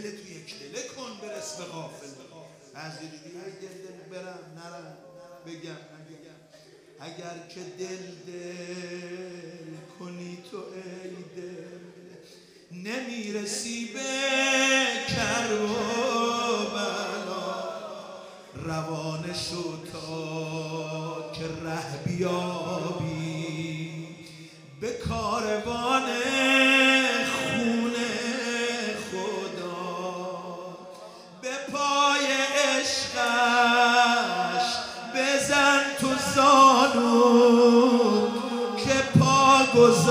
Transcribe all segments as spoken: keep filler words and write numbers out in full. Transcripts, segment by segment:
دل تو یک دله کن برس به غافل. از دیدی ای دل دل برم نرم بگم نگم، اگر که دل دل کنی تو ای دل نمیرسی به کرب و بلا. روانه شو تا که ره بیابی به کاروان خون خدا. به پای عشقش بزن تو زانو که پا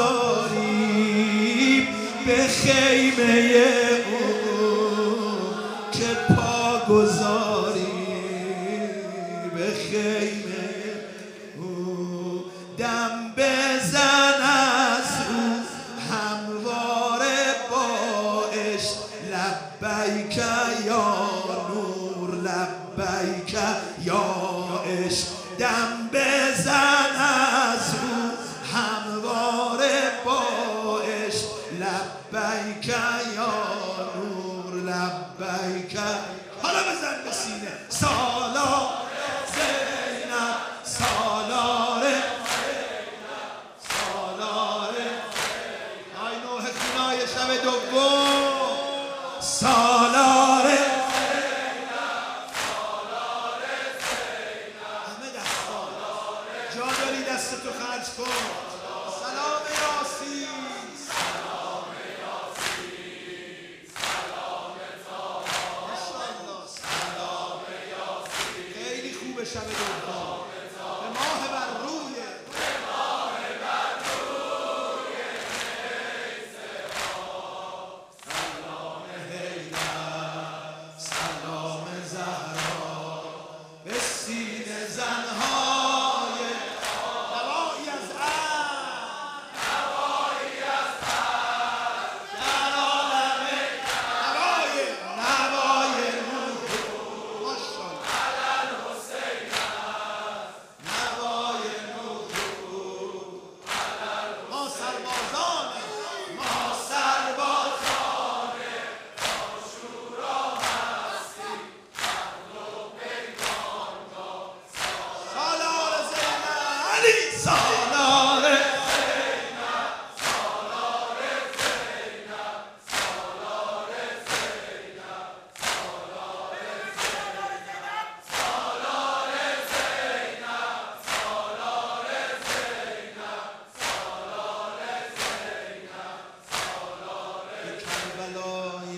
گذاری به خیمه او، که پا گذاری به خیمه او. دم بزن از او همواره با عشق، لبیک یا نور لبیک یا عشق. دم بزن از او همواره با عشق، لبیک یا نور لبیک. حالا بزن به سینه سالار زینب، سالار سالار آی نوح خونای شب دوم، سالار همه دستا جا داری دست تو خرج کن. سلام یاسین، سلام یاسین، سلام ماشاءالله، سلام یاسین. خیلی خوبه شب دوم، به ماه بر روی به ماه بر روی سلام حیدر، سلام زهرا به سینه زنهای نوایی از عهد، نوایی از عهد در عالم نوای نوای روح ماشاءالله علل حسین نوای روح ما سربازان ما سربازان آشورا هستیم عقل و پیمانگاه. سالار زینب علی، سالار زینب، سالار زینب، سالار زینب، سالار زینب، سالار زینب، سالار زینب، سالار زینب، سالار به کربلای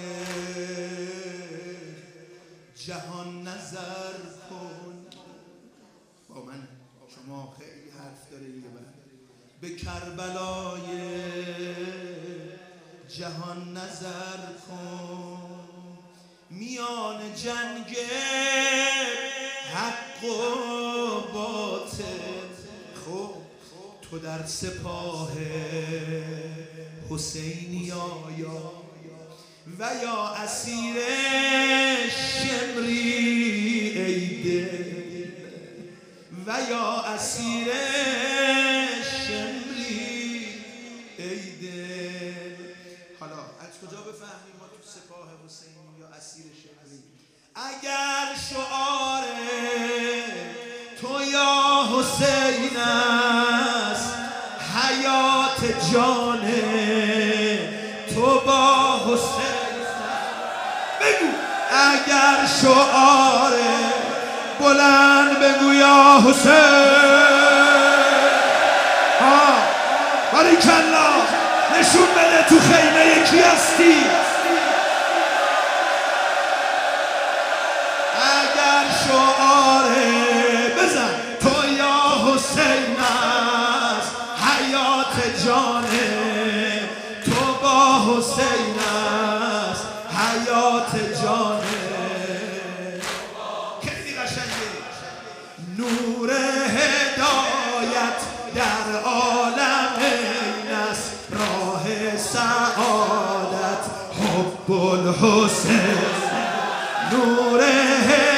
جهان نظر کن. با من شما خیلی حرف داره دیگه. به کربلای جهان نظر کن، میان جنگ حق و باطل. خب تو در سپاه حسینی آیا و یا اسیر شمری ای دل، و یا اسیر شمری ای دل. حالا از کجا بفهمیم ما تو سپاه حسینی یا اسیر شمری؟ اگر شعار تو یا حسین است، حیات جان تو با حسین بگو. اگر شعار بلند بگو یا حسین. ها باریکالله، نشون بده تو خیمه کی هستی. اگر شعار بزن تو یا حسین است، حیات جان تو با حسین است، حیات جان خیلی قشنگه. نور هدایت در عالم این است، راه سعادت حب الحسین. نور